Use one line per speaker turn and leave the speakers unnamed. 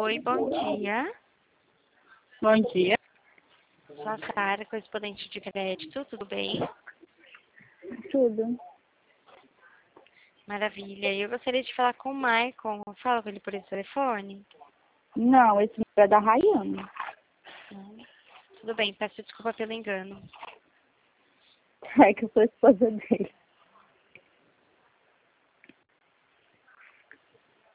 Oi, bom dia.
Bom dia.
Sou a Sara, correspondente de crédito, tudo bem?
Tudo.
Maravilha. Eu gostaria de falar com o Maicon. Fala com ele por esse telefone.
Não, esse número é da Rayane.
Tudo bem, peço desculpa pelo engano.
É que eu sou esposa dele.